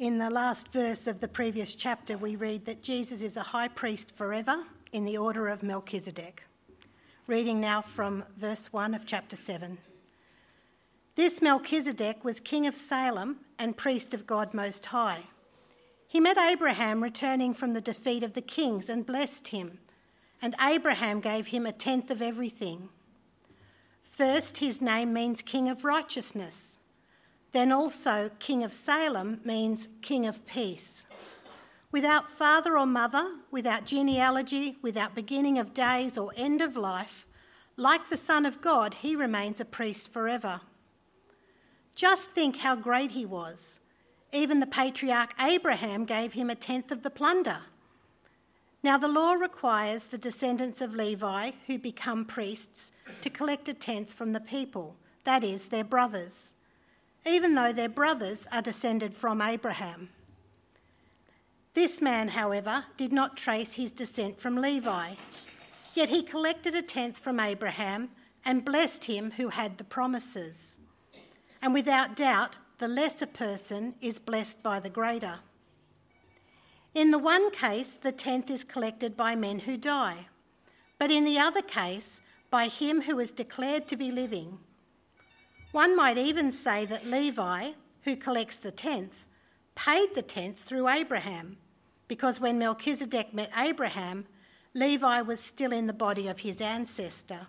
In the last verse of the previous chapter, we read that Jesus is a high priest forever in the order of Melchizedek. Reading now from verse 1 of chapter 7. This Melchizedek was king of Salem and priest of God Most High. He met Abraham returning from the defeat of the kings and blessed him, and Abraham gave him 1/10 of everything. First, his name means King of Righteousness. Then also King of Salem means King of Peace. Without father or mother, without genealogy, without beginning of days or end of life, like the Son of God, he remains a priest forever. Just think how great he was. Even the patriarch Abraham gave him 1/10 of the plunder. Now the law requires the descendants of Levi who become priests to collect 1/10 from the people, that is, their brothers, even though their brothers are descended from Abraham. This man, however, did not trace his descent from Levi, yet he collected 1/10 from Abraham and blessed him who had the promises. And without doubt, the lesser person is blessed by the greater. In the one case, the 1/10 is collected by men who die, but in the other case, by him who is declared to be living. One might even say that Levi, who collects the 1/10, paid the 1/10 through Abraham, because when Melchizedek met Abraham, Levi was still in the body of his ancestor.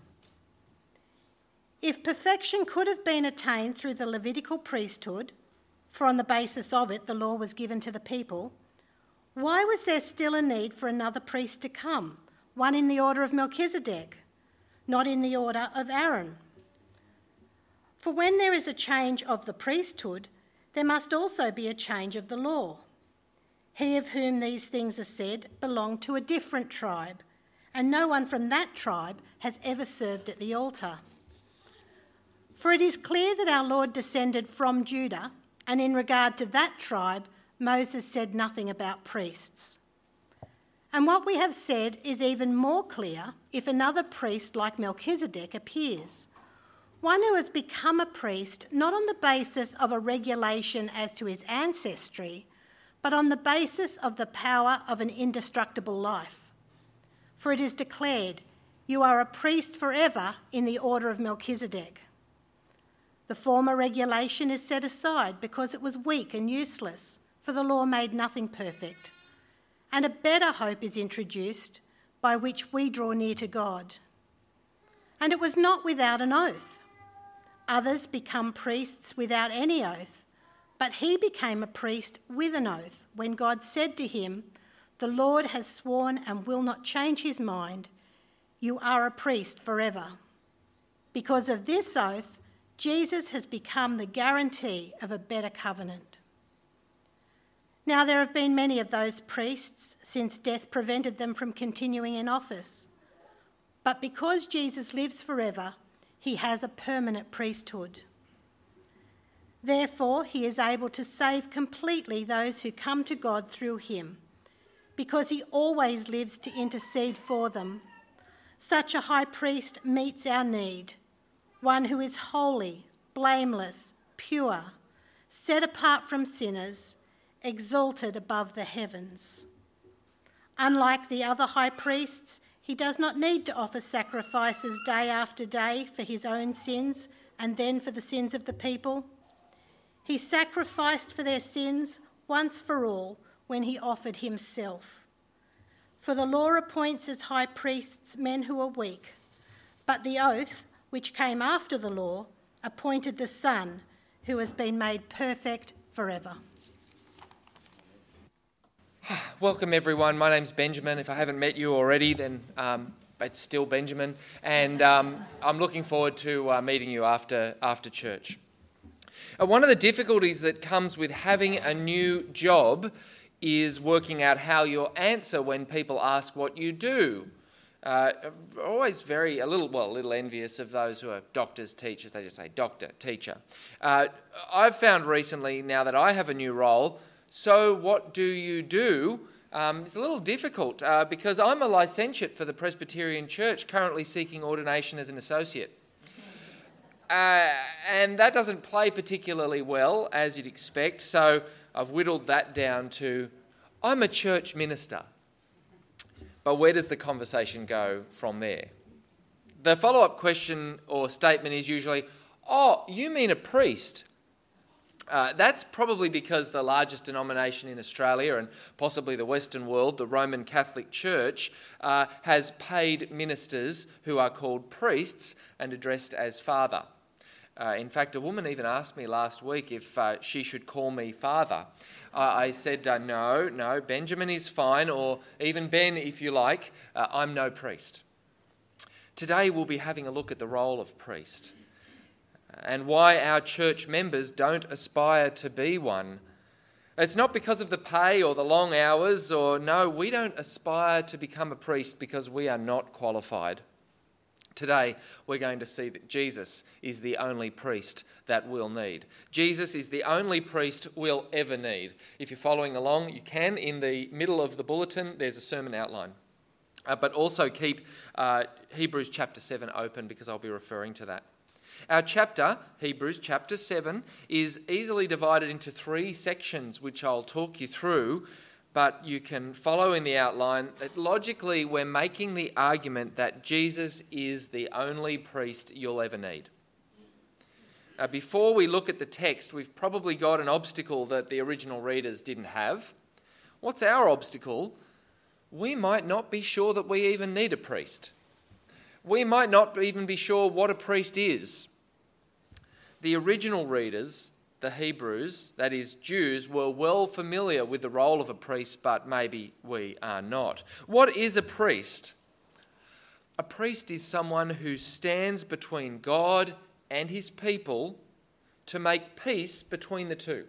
If perfection could have been attained through the Levitical priesthood, for on the basis of it the law was given to the people, why was there still a need for another priest to come, one in the order of Melchizedek, not in the order of Aaron? For when there is a change of the priesthood, there must also be a change of the law. He of whom these things are said belonged to a different tribe, and no one from that tribe has ever served at the altar. For it is clear that our Lord descended from Judah, and in regard to that tribe, Moses said nothing about priests. And what we have said is even more clear if another priest like Melchizedek appears, one who has become a priest not on the basis of a regulation as to his ancestry, but on the basis of the power of an indestructible life. For it is declared, "You are a priest forever in the order of Melchizedek." The former regulation is set aside because it was weak and useless, for the law made nothing perfect. And a better hope is introduced by which we draw near to God. And it was not without an oath. Others become priests without any oath, but he became a priest with an oath when God said to him, "The Lord has sworn and will not change his mind. You are a priest forever." Because of this oath, Jesus has become the guarantee of a better covenant. Now there have been many of those priests since death prevented them from continuing in office. But because Jesus lives forever, he has a permanent priesthood. Therefore, he is able to save completely those who come to God through him, because he always lives to intercede for them. Such a high priest meets our need, one who is holy, blameless, pure, set apart from sinners, exalted above the heavens. Unlike the other high priests, he does not need to offer sacrifices day after day for his own sins and then for the sins of the people. He sacrificed for their sins once for all when he offered himself. For the law appoints as high priests men who are weak, but the oath, which came after the law, appointed the Son, who has been made perfect forever. Welcome everyone, my name's Benjamin. If I haven't met you already, then it's still Benjamin. And I'm looking forward to meeting you after church. One of the difficulties that comes with having a new job is working out how you'll answer when people ask what you do. Always a little envious of those who are doctors, teachers. They just say doctor, teacher. I've found recently, now that I have a new role, so what do you do? It's a little difficult because I'm a licentiate for the Presbyterian Church, currently seeking ordination as an associate. And that doesn't play particularly well, as you'd expect, so I've whittled that down to, I'm a church minister. But where does the conversation go from there? The follow-up question or statement is usually, oh, you mean a priest? That's probably because the largest denomination in Australia and possibly the Western world, the Roman Catholic Church, has paid ministers who are called priests and addressed as father. In fact, a woman even asked me last week if she should call me father. I said, no, Benjamin is fine, or even Ben if you like. I'm no priest. Today we'll be having a look at the role of priest and why our church members don't aspire to be one. It's not because of the pay or the long hours, we don't aspire to become a priest because we are not qualified. Today, we're going to see that Jesus is the only priest that we'll need. Jesus is the only priest we'll ever need. If you're following along, you can. In the middle of the bulletin, there's a sermon outline. But also keep Hebrews chapter 7 open because I'll be referring to that. Our chapter, Hebrews chapter 7, is easily divided into 3 sections, which I'll talk you through, but you can follow in the outline that logically we're making the argument that Jesus is the only priest you'll ever need. Before we look at the text, we've probably got an obstacle that the original readers didn't have. What's our obstacle? We might not be sure that we even need a priest. We might not even be sure what a priest is. The original readers, the Hebrews, that is Jews, were well familiar with the role of a priest, but maybe we are not. What is a priest? A priest is someone who stands between God and his people to make peace between the two.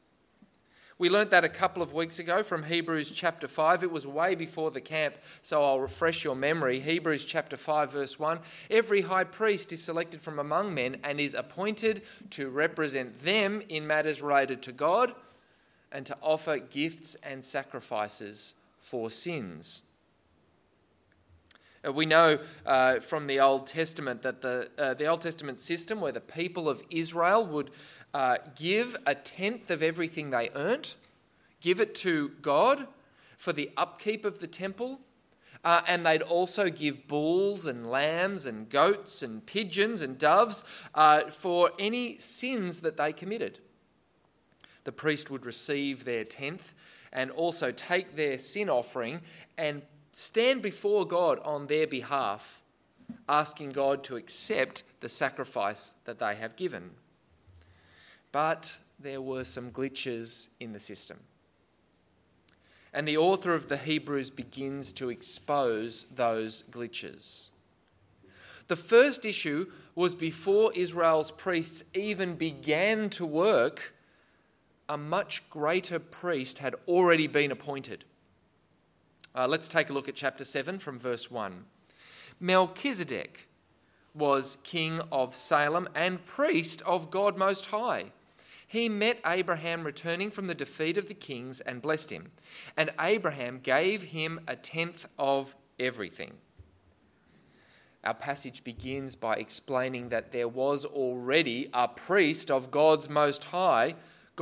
We learnt that a couple of weeks ago from Hebrews chapter 5. It was way before the camp, so I'll refresh your memory. Hebrews chapter 5 verse 1. Every high priest is selected from among men and is appointed to represent them in matters related to God and to offer gifts and sacrifices for sins. We know from the Old Testament that the Old Testament system where the people of Israel would give a tenth of everything they earned, give it to God for the upkeep of the temple, and they'd also give bulls and lambs and goats and pigeons and doves for any sins that they committed. The priest would receive their tenth and also take their sin offering and stand before God on their behalf, asking God to accept the sacrifice that they have given. But there were some glitches in the system. And the author of the Hebrews begins to expose those glitches. The first issue was before Israel's priests even began to work, a much greater priest had already been appointed. Let's take a look at chapter 7 from verse 1. Melchizedek was king of Salem and priest of God Most High. He met Abraham returning from the defeat of the kings and blessed him. And Abraham gave him a tenth of everything. Our passage begins by explaining that there was already a priest of God Most High,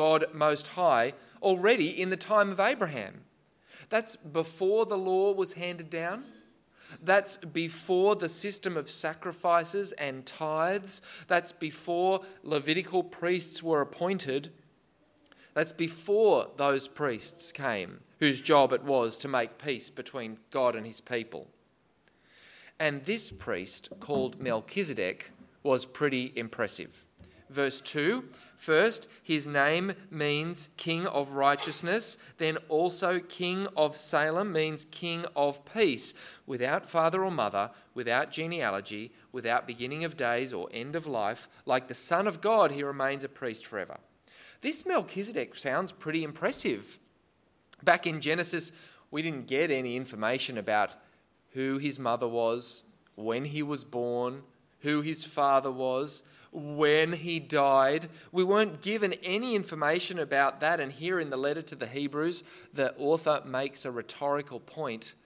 already in the time of Abraham. That's before the law was handed down. That's before the system of sacrifices and tithes. That's before Levitical priests were appointed. That's before those priests came, whose job it was to make peace between God and his people. And this priest, called Melchizedek, was pretty impressive. Verse 2, first, his name means king of righteousness, then also king of Salem means king of peace, without father or mother, without genealogy, without beginning of days or end of life. Like the Son of God, he remains a priest forever. This Melchizedek sounds pretty impressive. Back in Genesis, we didn't get any information about who his mother was, when he was born, who his father was, when he died. We weren't given any information about that, and here in the letter to the Hebrews, the author makes a rhetorical point.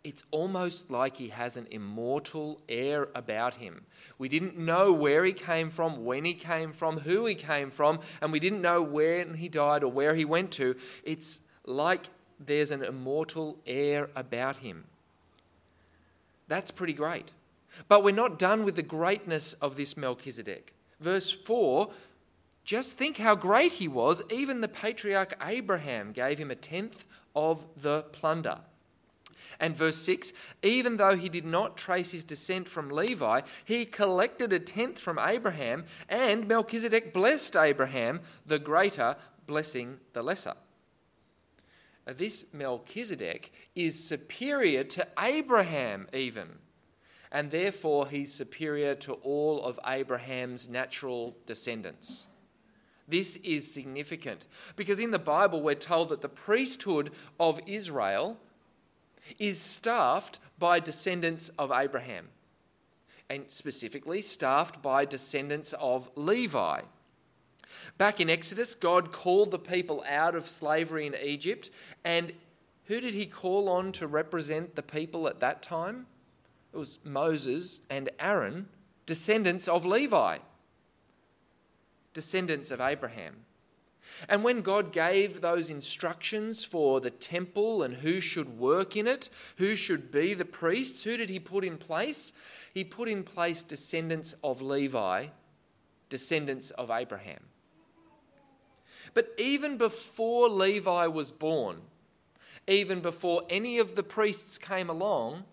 it's almost like he has an immortal air about him. We didn't know where he came from, when he came from, who he came from, and we didn't know when he died or where he went to. It's like there's an immortal air about him. That's pretty great. But we're not done with the greatness of this Melchizedek. Verse 4, just think how great he was. Even the patriarch Abraham gave him a tenth of the plunder. And verse 6, even though he did not trace his descent from Levi, he collected a tenth from Abraham, and Melchizedek blessed Abraham, the greater blessing the lesser. This Melchizedek is superior to Abraham even, and therefore he's superior to all of Abraham's natural descendants. This is significant because in the Bible we're told that the priesthood of Israel is staffed by descendants of Abraham, and specifically staffed by descendants of Levi. Back in Exodus, God called the people out of slavery in Egypt, and who did he call on to represent the people at that time? It was Moses and Aaron, descendants of Levi, descendants of Abraham. And when God gave those instructions for the temple and who should work in it, who should be the priests, who did he put in place? He put in place descendants of Levi, descendants of Abraham. But even before Levi was born, even before any of the priests came along,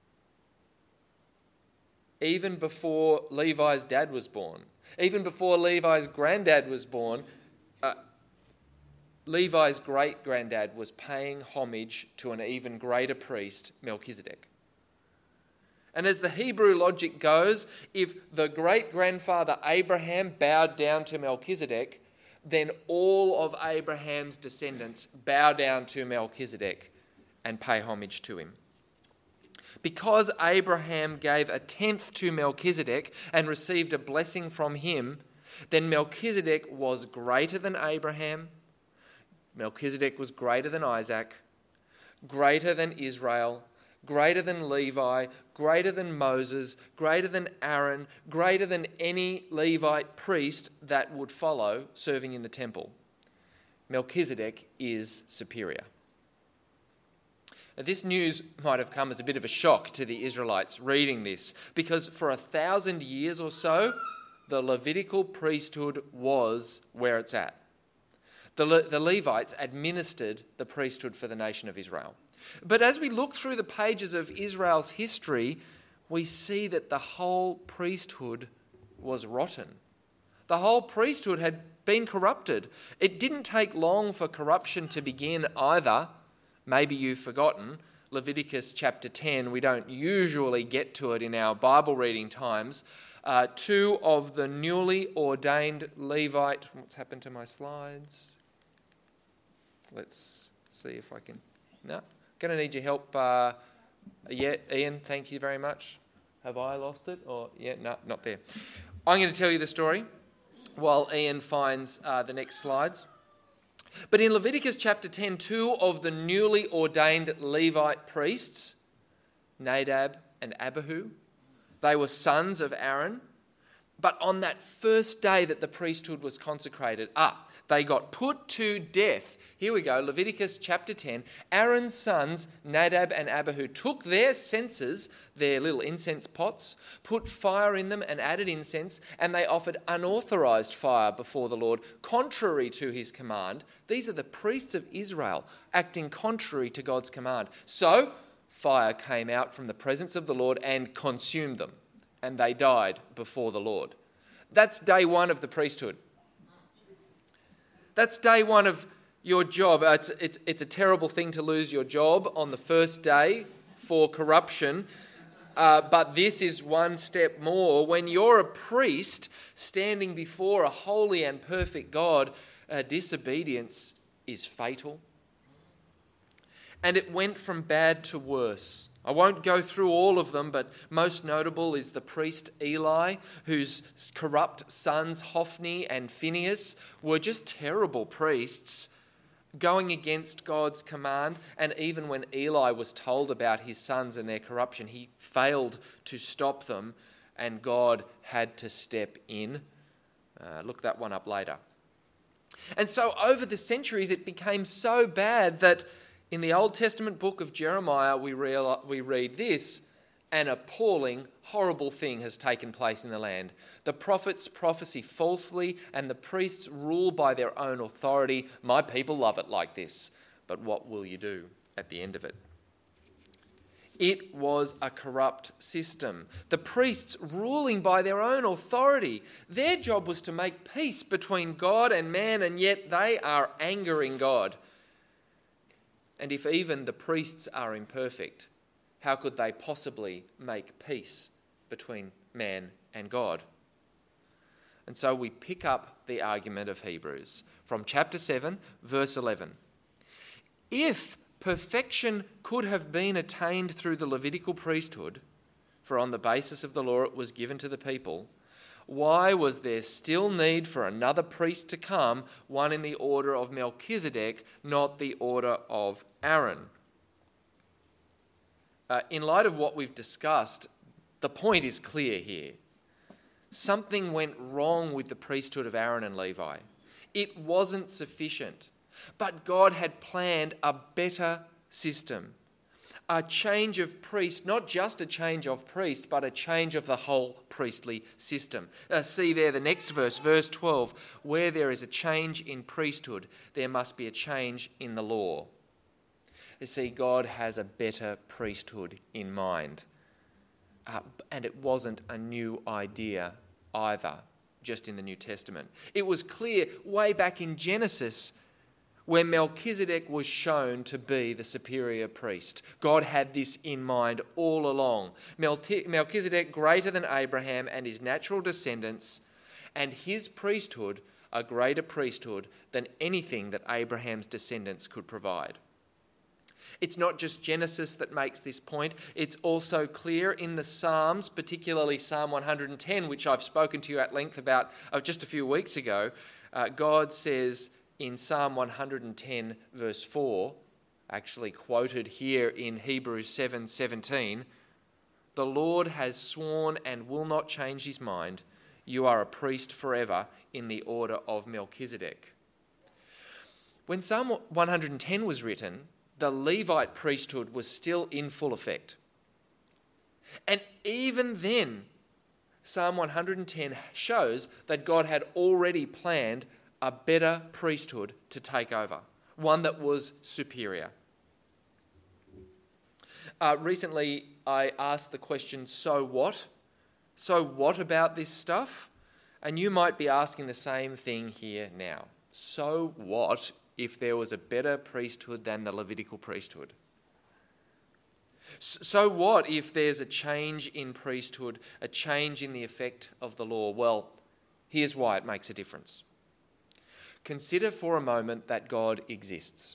even before Levi's dad was born, even before Levi's granddad was born, Levi's great-granddad was paying homage to an even greater priest, Melchizedek. And as the Hebrew logic goes, if the great-grandfather Abraham bowed down to Melchizedek, then all of Abraham's descendants bow down to Melchizedek and pay homage to him. Because Abraham gave a tenth to Melchizedek and received a blessing from him, then Melchizedek was greater than Abraham. Melchizedek was greater than Isaac, greater than Israel, greater than Levi, greater than Moses, greater than Aaron, greater than any Levite priest that would follow serving in the temple. Melchizedek is superior. Now, this news might have come as a bit of a shock to the Israelites reading this, because for 1,000 years or so, the Levitical priesthood was where it's at. The Levites administered the priesthood for the nation of Israel. But as we look through the pages of Israel's history, we see that the whole priesthood was rotten. The whole priesthood had been corrupted. It didn't take long for corruption to begin either. Maybe you've forgotten Leviticus chapter 10. We don't usually get to it in our Bible reading times. Two of the newly ordained Levite... What's happened to my slides? Let's see if I can... No? Going to need your help. Ian, thank you very much. Have I lost it? Or no, not there. I'm going to tell you the story while Ian finds the next slides. But in Leviticus chapter 10, two of the newly ordained Levite priests, Nadab and Abihu, they were sons of Aaron. But on that first day that the priesthood was consecrated, they got put to death. Here we go, Leviticus chapter 10. Aaron's sons, Nadab and Abihu, took their censers, their little incense pots, put fire in them and added incense, and they offered unauthorized fire before the Lord, contrary to his command. These are the priests of Israel acting contrary to God's command. So fire came out from the presence of the Lord and consumed them, and they died before the Lord. That's day one of the priesthood. That's day one of your job. It's a terrible thing to lose your job on the first day for corruption. But this is one step more. When you're a priest standing before a holy and perfect God, disobedience is fatal. And it went from bad to worse. I won't go through all of them, but most notable is the priest Eli, whose corrupt sons Hophni and Phinehas were just terrible priests. going against God's command, and even when Eli was told about his sons and their corruption, he failed to stop them, and God had to step in. Look that one up later. And so over the centuries, it became so bad that in the Old Testament book of Jeremiah, we read this: an appalling, horrible thing has taken place in the land. The prophets prophesy falsely, and the priests rule by their own authority. My people love it like this. But what will you do at the end of it? It was a corrupt system. The priests ruling by their own authority. Their job was to make peace between God and man, and yet they are angering God. And if even the priests are imperfect, how could they possibly make peace between man and God? And so we pick up the argument of Hebrews from chapter 7, verse 11. If perfection could have been attained through the Levitical priesthood, for on the basis of the law it was given to the people, why was there still need for another priest to come, one in the order of Melchizedek, not the order of Aaron? In light of what we've discussed, the point is clear here. Something went wrong with the priesthood of Aaron and Levi. It wasn't sufficient, but God had planned a better system. A change of priest, not just a change of priest, but a change of the whole priestly system. See there the next verse, verse 12. Where there is a change in priesthood, there must be a change in the law. You see, God has a better priesthood in mind. And it wasn't a new idea either, just in the New Testament. It was clear way back in Genesis, where Melchizedek was shown to be the superior priest. God had this in mind all along. Melchizedek greater than Abraham and his natural descendants, and his priesthood a greater priesthood than anything that Abraham's descendants could provide. It's not just Genesis that makes this point. It's also clear in the Psalms, particularly Psalm 110, which I've spoken to you at length about just a few weeks ago. God says in Psalm 110, verse 4, actually quoted here in Hebrews 7:17, "The Lord has sworn and will not change his mind. You are a priest forever in the order of Melchizedek." When Psalm 110 was written, the Levite priesthood was still in full effect. And even then, Psalm 110 shows that God had already planned a better priesthood to take over, one that was superior. Recently, I asked the question, so what? So what about this stuff? And you might be asking the same thing here now. So what if there was a better priesthood than the Levitical priesthood? So what if there's a change in priesthood, a change in the effect of the law? Well, here's why it makes a difference. Consider for a moment that God exists.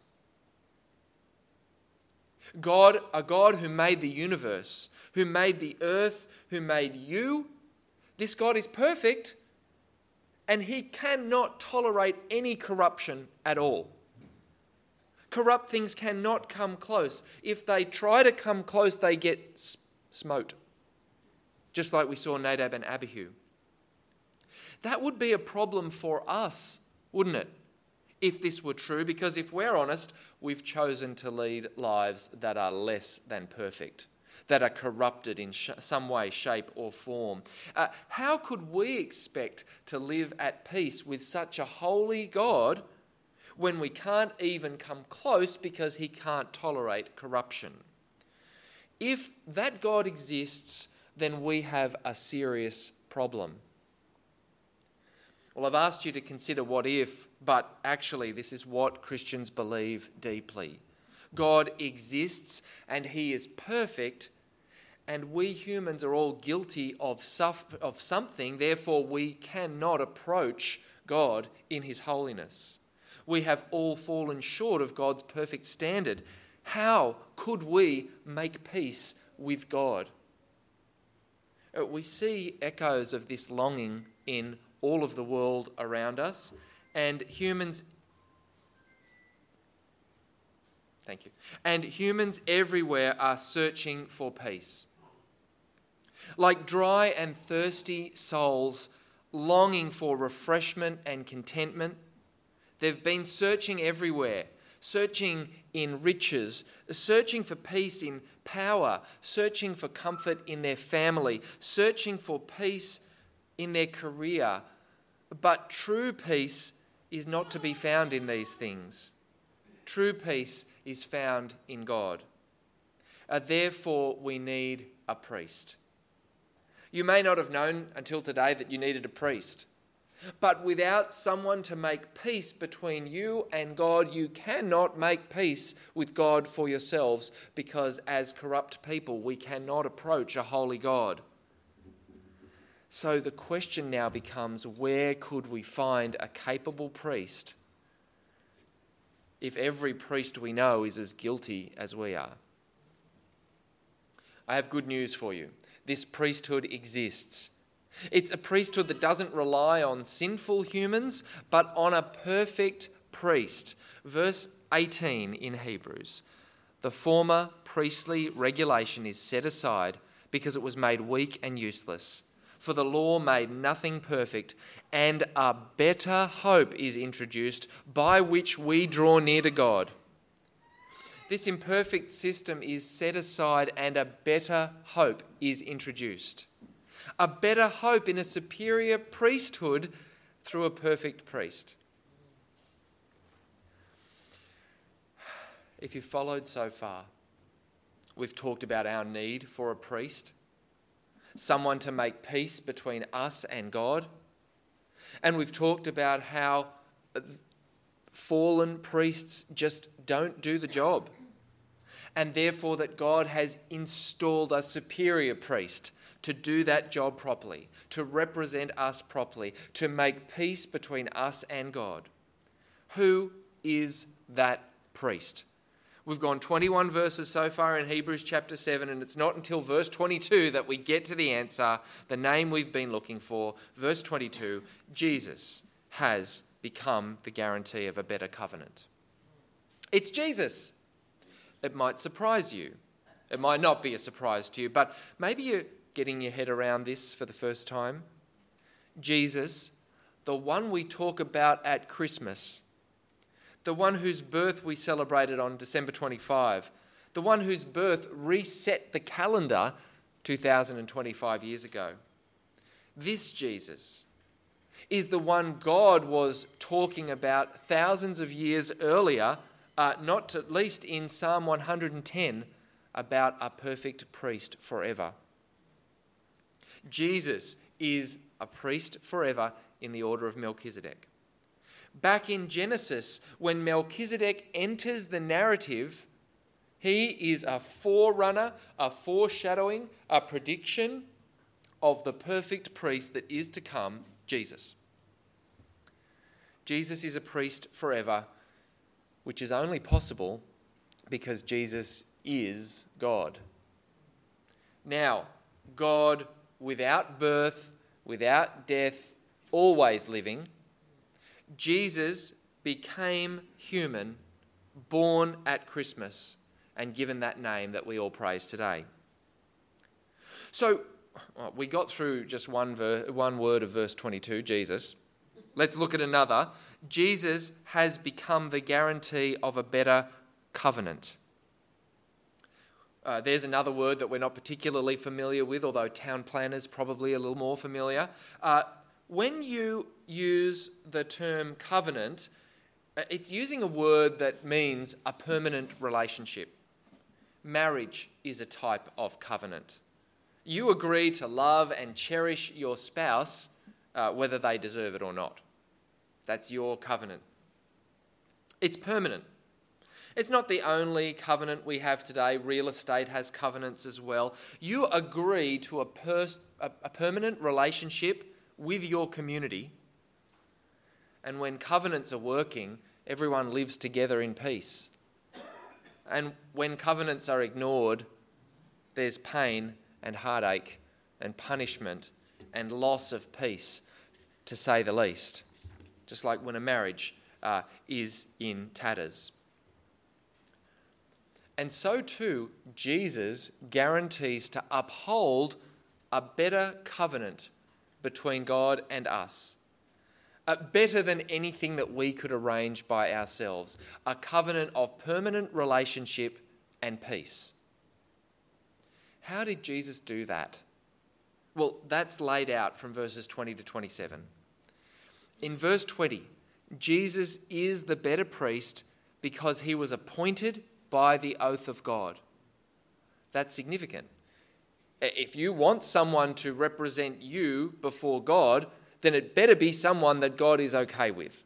God, a God who made the universe, who made the earth, who made you. This God is perfect, and he cannot tolerate any corruption at all. Corrupt things cannot come close. If they try to come close, they get smote. Just like we saw Nadab and Abihu. That would be a problem for us, wouldn't it? If this were true, because if we're honest, we've chosen to lead lives that are less than perfect, that are corrupted in some way, shape or form. How could we expect to live at peace with such a holy God when we can't even come close because he can't tolerate corruption? If that God exists, then we have a serious problem. Well, I've asked you to consider what if, but actually this is what Christians believe deeply. God exists and he is perfect, and we humans are all guilty of something, therefore we cannot approach God in his holiness. We have all fallen short of God's perfect standard. How could we make peace with God? We see echoes of this longing in all of the world around us, and humans Thank you. And humans everywhere are searching for peace. Like dry and thirsty souls longing for refreshment and contentment, they've been searching everywhere, searching in riches, searching for peace in power, searching for comfort in their family, searching for peace in their career. But true peace is not to be found in these things. True peace is found in God. Therefore, we need a priest. You may not have known until today that you needed a priest. But without someone to make peace between you and God, you cannot make peace with God for yourselves, because as corrupt people, we cannot approach a holy God. So the question now becomes, where could we find a capable priest if every priest we know is as guilty as we are? I have good news for you. This priesthood exists. It's a priesthood that doesn't rely on sinful humans, but on a perfect priest. Verse 18 in Hebrews. The former priestly regulation is set aside because it was made weak and useless. For the law made nothing perfect, and a better hope is introduced by which we draw near to God. This imperfect system is set aside and a better hope is introduced. A better hope in a superior priesthood through a perfect priest. If you've followed so far, we've talked about our need for a priest, someone to make peace between us and God. And we've talked about how fallen priests just don't do the job. And therefore that God has installed a superior priest to do that job properly, to represent us properly, to make peace between us and God. Who is that priest? We've gone 21 verses so far in Hebrews chapter 7, and it's not until verse 22 that we get to the answer, the name we've been looking for. Verse 22, Jesus has become the guarantee of a better covenant. It's Jesus. It might surprise you. It might not be a surprise to you, but maybe you're getting your head around this for the first time. Jesus, the one we talk about at Christmas, the one whose birth we celebrated on December 25, the one whose birth reset the calendar 2025 years ago. This Jesus is the one God was talking about thousands of years earlier, not at least in Psalm 110, about a perfect priest forever. Jesus is a priest forever in the order of Melchizedek. Back in Genesis, when Melchizedek enters the narrative, he is a forerunner, a foreshadowing, a prediction of the perfect priest that is to come, Jesus. Jesus is a priest forever, which is only possible because Jesus is God. Now, God without birth, without death, always living, Jesus became human, born at Christmas, and given that name that we all praise today. So, we got through just one word of verse 22, Jesus. Let's look at another. Jesus has become the guarantee of a better covenant. There's another word that we're not particularly familiar with, although town planners probably a little more familiar. When you use the term covenant, it's using a word that means a permanent relationship. Marriage is a type of covenant. You agree to love and cherish your spouse, whether they deserve it or not. That's your covenant. It's permanent. It's not the only covenant we have today. Real estate has covenants as well. You agree to a permanent relationship with your community. And when covenants are working, everyone lives together in peace. And when covenants are ignored, there's pain and heartache and punishment and loss of peace, to say the least. Just like when a marriage is in tatters. And so too, Jesus guarantees to uphold a better covenant between God and us. Better than anything that we could arrange by ourselves. A covenant of permanent relationship and peace. How did Jesus do that? Well, that's laid out from verses 20 to 27. In verse 20, Jesus is the better priest because he was appointed by the oath of God. That's significant. If you want someone to represent you before God, then it better be someone that God is okay with.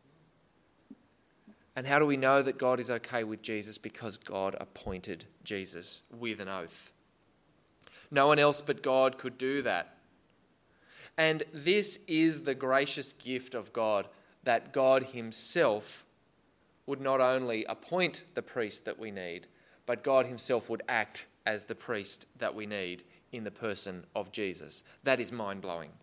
And how do we know that God is okay with Jesus? Because God appointed Jesus with an oath. No one else but God could do that. And this is the gracious gift of God, that God himself would not only appoint the priest that we need, but God himself would act as the priest that we need in the person of Jesus. That is mind-blowing.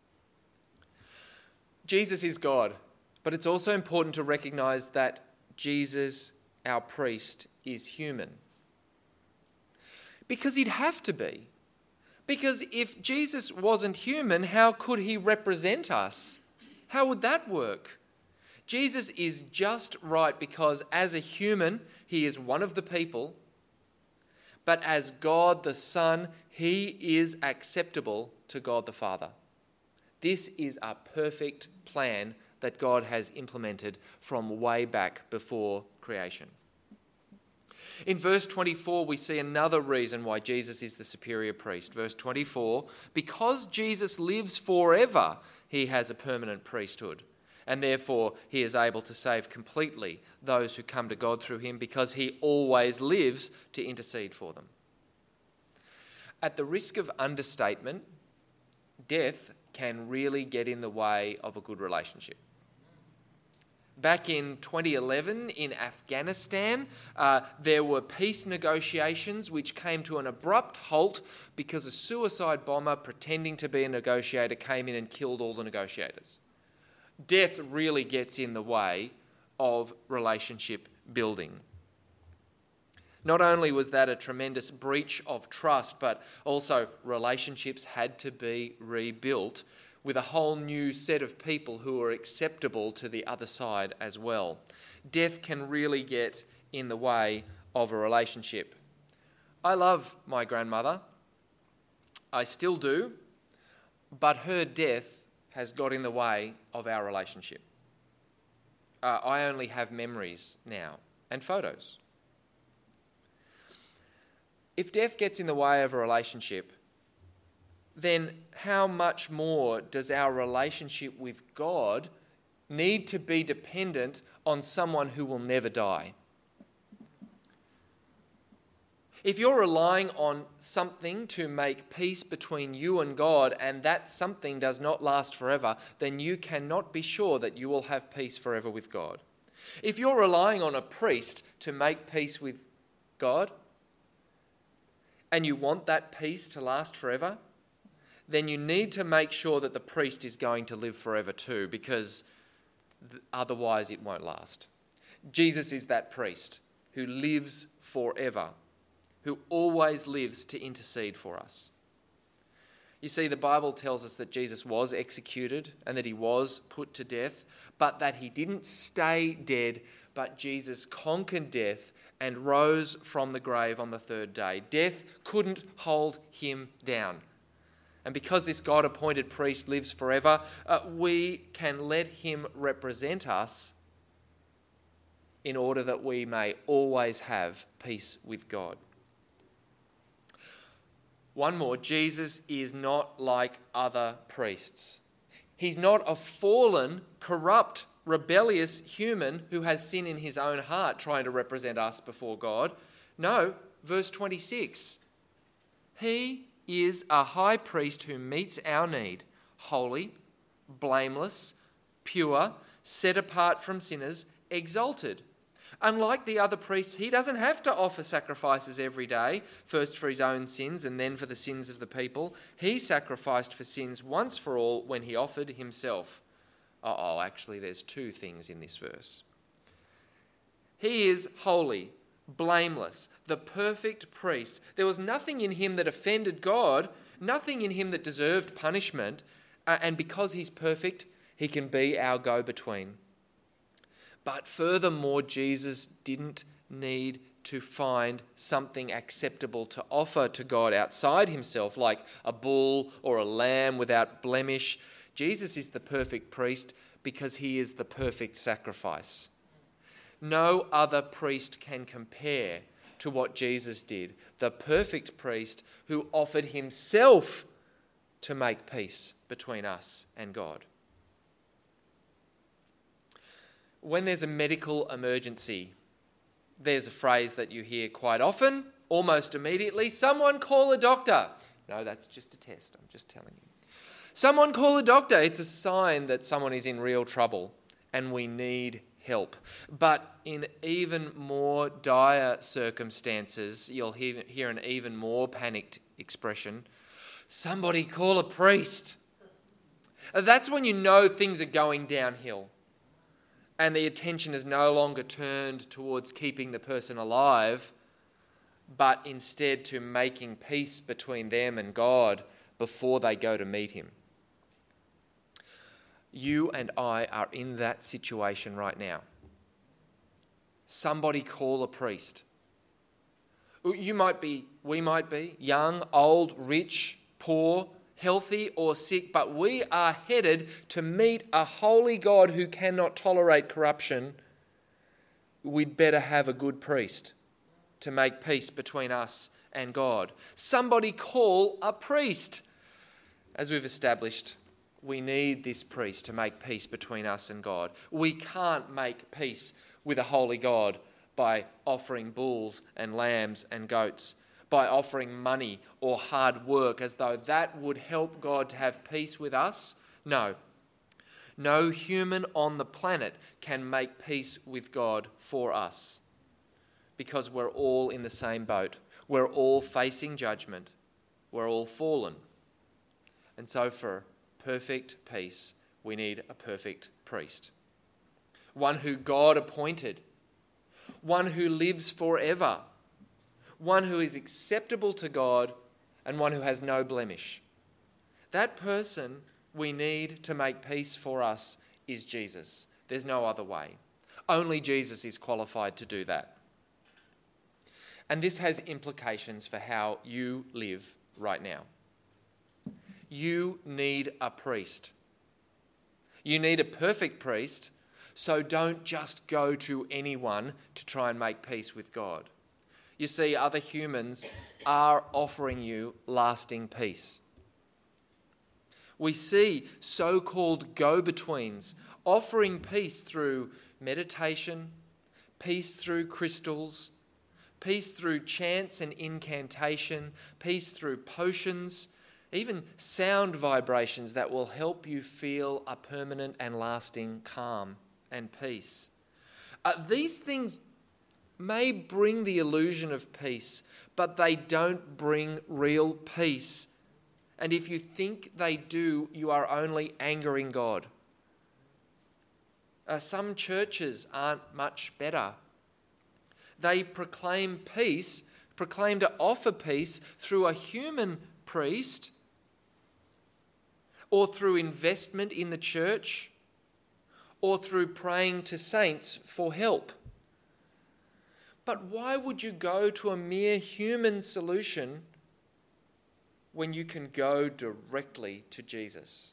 Jesus is God, but it's also important to recognise that Jesus, our priest, is human. Because he'd have to be. Because if Jesus wasn't human, how could he represent us? How would that work? Jesus is just right because as a human, he is one of the people, but as God the Son, he is acceptable to God the Father. This is a perfect plan that God has implemented from way back before creation. In verse 24, we see another reason why Jesus is the superior priest. Verse 24, because Jesus lives forever, he has a permanent priesthood. And therefore, he is able to save completely those who come to God through him because he always lives to intercede for them. At the risk of understatement, death can really get in the way of a good relationship. Back in 2011 in Afghanistan, there were peace negotiations which came to an abrupt halt because a suicide bomber pretending to be a negotiator came in and killed all the negotiators. Death really gets in the way of relationship building. Not only was that a tremendous breach of trust, but also relationships had to be rebuilt with a whole new set of people who are acceptable to the other side as well. Death can really get in the way of a relationship. I love my grandmother. I still do, but her death has got in the way of our relationship. I only have memories now and photos. If death gets in the way of a relationship, then how much more does our relationship with God need to be dependent on someone who will never die? If you're relying on something to make peace between you and God, and that something does not last forever, then you cannot be sure that you will have peace forever with God. If you're relying on a priest to make peace with God, and you want that peace to last forever, then you need to make sure that the priest is going to live forever too, because otherwise it won't last. Jesus is that priest who lives forever, who always lives to intercede for us. You see, the Bible tells us that Jesus was executed and that he was put to death, but that he didn't stay dead, but Jesus conquered death and rose from the grave on the third day. Death couldn't hold him down. And because this God-appointed priest lives forever, we can let him represent us in order that we may always have peace with God. One more, Jesus is not like other priests. He's not a fallen, corrupt, rebellious human who has sin in his own heart trying to represent us before God. No, verse 26. He is a high priest who meets our need, holy, blameless, pure, set apart from sinners, exalted. Unlike the other priests, he doesn't have to offer sacrifices every day, first for his own sins and then for the sins of the people. He sacrificed for sins once for all when he offered himself. Actually, there's two things in this verse. He is holy, blameless, the perfect priest. There was nothing in him that offended God, nothing in him that deserved punishment, and because he's perfect, he can be our go-between. But furthermore, Jesus didn't need to find something acceptable to offer to God outside himself, like a bull or a lamb without blemish. Jesus is the perfect priest because he is the perfect sacrifice. No other priest can compare to what Jesus did, the perfect priest who offered himself to make peace between us and God. When there's a medical emergency, there's a phrase that you hear quite often, almost immediately: someone call a doctor. No, that's just a test, I'm just telling you. Someone call a doctor. It's a sign that someone is in real trouble and we need help. But in even more dire circumstances, you'll hear an even more panicked expression: somebody call a priest. That's when you know things are going downhill and the attention is no longer turned towards keeping the person alive, but instead to making peace between them and God before they go to meet him. You and I are in that situation right now. Somebody call a priest. We might be young, old, rich, poor, healthy or sick, but we are headed to meet a holy God who cannot tolerate corruption. We'd better have a good priest to make peace between us and God. Somebody call a priest. As we've established, we need this priest to make peace between us and God. We can't make peace with a holy God by offering bulls and lambs and goats, by offering money or hard work as though that would help God to have peace with us. No. No human on the planet can make peace with God for us, because we're all in the same boat. We're all facing judgment. We're all fallen. And so for perfect peace, we need a perfect priest. One who God appointed. One who lives forever. One who is acceptable to God, and one who has no blemish. That person we need to make peace for us is Jesus. There's no other way. Only Jesus is qualified to do that. And this has implications for how you live right now. You need a priest. You need a perfect priest, so don't just go to anyone to try and make peace with God. You see, other humans are offering you lasting peace. We see so-called go-betweens offering peace through meditation, peace through crystals, peace through chants and incantation, peace through potions, even sound vibrations that will help you feel a permanent and lasting calm and peace. These things may bring the illusion of peace, but they don't bring real peace. And if you think they do, you are only angering God. Some churches aren't much better. They proclaim peace, proclaim to offer peace through a human priest, or through investment in the church, or through praying to saints for help. But why would you go to a mere human solution when you can go directly to Jesus?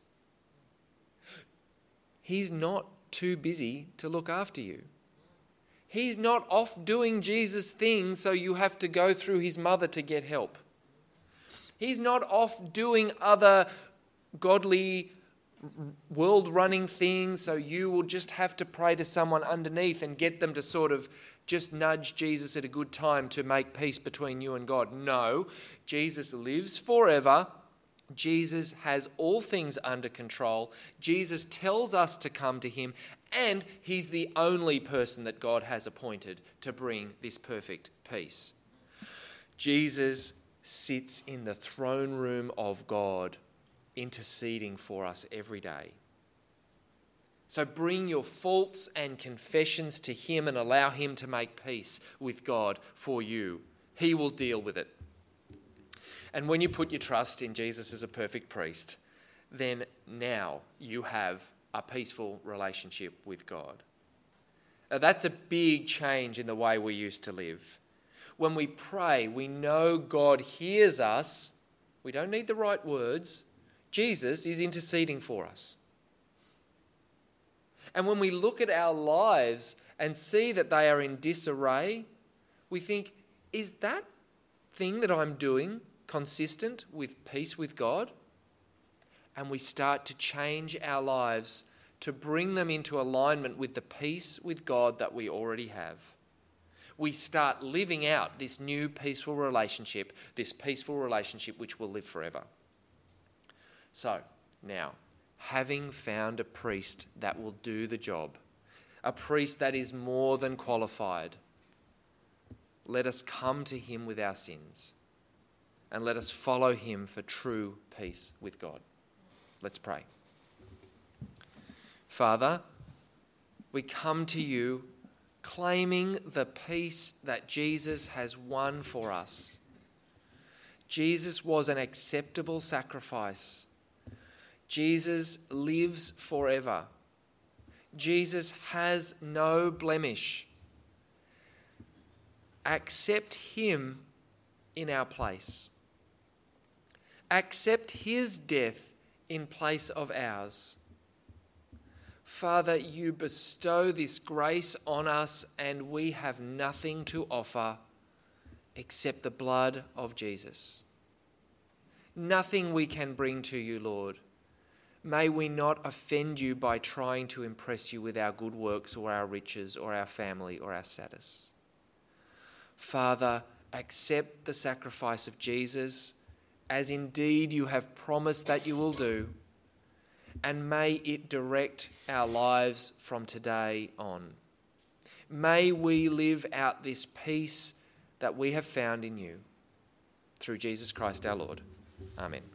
He's not too busy to look after you. He's not off doing Jesus things so you have to go through his mother to get help. He's not off doing other godly, world-running things so you will just have to pray to someone underneath and get them to sort of just nudge Jesus at a good time to make peace between you and God. No, Jesus lives forever. Jesus has all things under control. Jesus tells us to come to him, and he's the only person that God has appointed to bring this perfect peace. Jesus sits in the throne room of God, interceding for us every day. So bring your faults and confessions to him and allow him to make peace with God for you. He will deal with it. And when you put your trust in Jesus as a perfect priest, then now you have a peaceful relationship with God. Now, that's a big change in the way we used to live. When we pray, we know God hears us. We don't need the right words. Jesus is interceding for us. And when we look at our lives and see that they are in disarray, we think, is that thing that I'm doing consistent with peace with God? And we start to change our lives to bring them into alignment with the peace with God that we already have. We start living out this new peaceful relationship which will live forever. So, now, having found a priest that will do the job, a priest that is more than qualified, let us come to him with our sins and let us follow him for true peace with God. Let's pray. Father, we come to you claiming the peace that Jesus has won for us. Jesus was an acceptable sacrifice. Jesus lives forever. Jesus has no blemish. Accept him in our place. Accept his death in place of ours. Father, you bestow this grace on us, and we have nothing to offer except the blood of Jesus. Nothing we can bring to you, Lord. May we not offend you by trying to impress you with our good works or our riches or our family or our status. Father, accept the sacrifice of Jesus, as indeed you have promised that you will do, and may it direct our lives from today on. May we live out this peace that we have found in you. Through Jesus Christ our Lord. Amen.